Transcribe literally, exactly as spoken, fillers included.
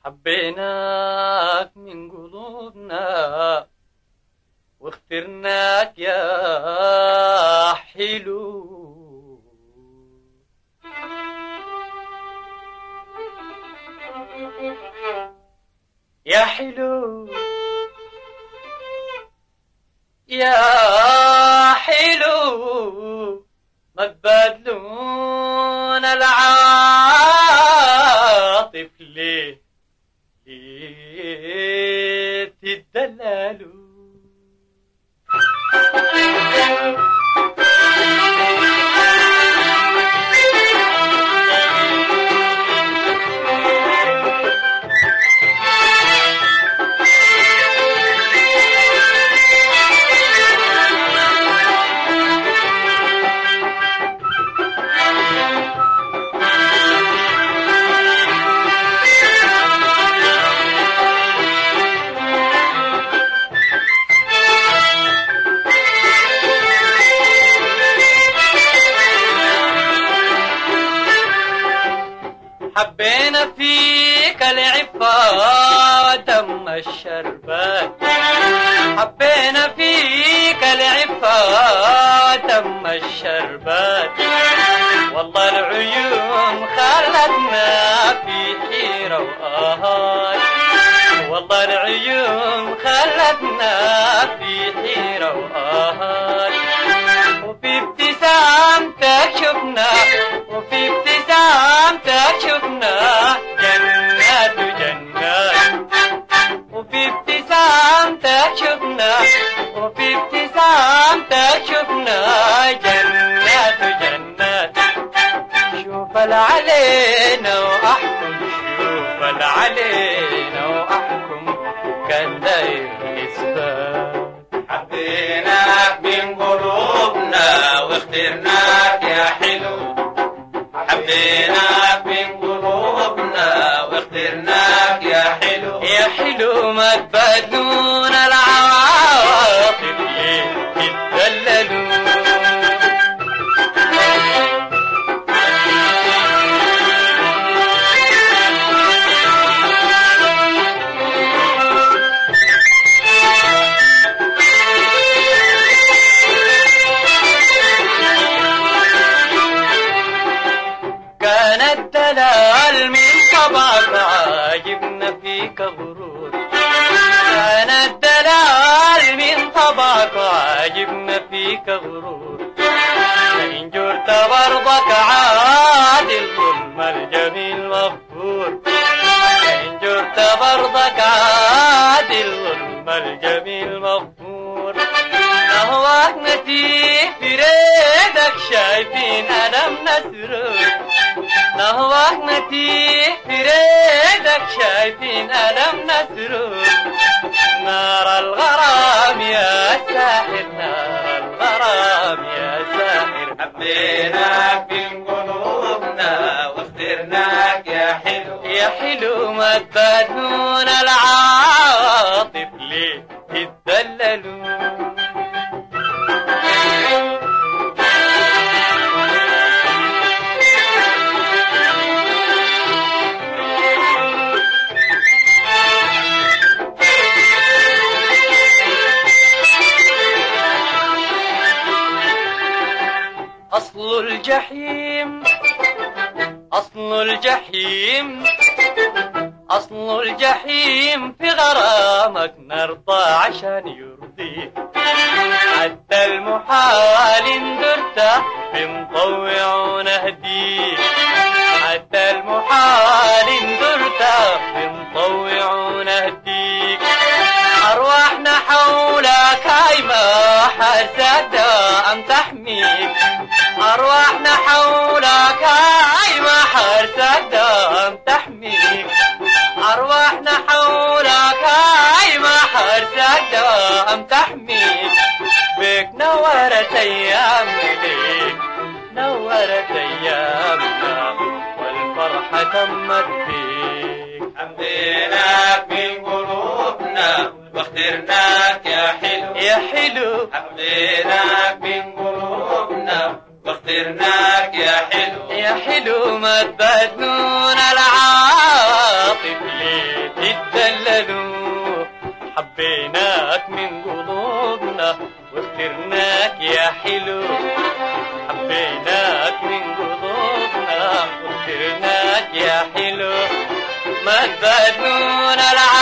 حبيناك من قلوبنا واخترناك يا حلو، يا حلو يا حلو، ما تبادلون العاطف ليه ليه تدللوا. حبينا فيك العفة ودم الشربات، حبينا فيك العفة ودم الشربات، والله العيون خلتنا في حيرة وآهات، والله العيون خلتنا في حيرة وآهات، وفي ابتسامتك شفنا وفي ابتسامتك شفنا جنات وجنات، وفي ابتسامتك شفنا وفي ابتسامتك شفنا جنات وجنات. شوف علينا وأحكم، شوف علينا وأحكم، كان داير إثبات. حبيناك من قلوبنا واخترناك يا حلو، حبيناك من قلوبنا واخترناك يا حلو، يا حلو ما تبادلون العواطف ليه تتدللوا. كان الدلال من طبعك عاجبنا فيك غرور، كان الدلال من طبعك عاجبنا فيك غرور، فإن جرت برضك عاد الظلم الجميل مغفور، فإن جرت برضك عاد الظلم الجميل مغفور. نهواك نتيه في ريدك شايفين ألمنا سرور، نهواك نتيه في ريدك شايفين ألمنا سرور. نار الغرام يا ساحر، نار الغرام يا ساحر. حبيناك من قلوبنا واخترناك يا حلو، يا حلو ما تبادلون العاطف ليه تتدللوا. أصل الجحيم أصل الجحيم أصل الجحيم في غرامك نرضى عشان يرضيك، حتى المحال اندرته بنطوع ونهديك، حتى المحال اندرته بنطوع ونهديك. أرواحنا حولك هايمة حرسك أم تحميك، أرواحنا حولك هايمة حرسك أم تحميك، أرواحنا حولك هايمة حرسك أم تحميك. بك نورت أيامنا ليك نورت أيامنا والفرحة تمت فيك. حبيناك من قلوبنا واخترناك يا حلو، يا حلو حبيناك من قلوبنا واخترناك يا حلو، يا حلو ما تبادلون العاطف ليه حبيناك من قلوبنا واخترناك يا حلو حبيناك من قلوبنا واخترناك يا حلو ما تبادلونا العالم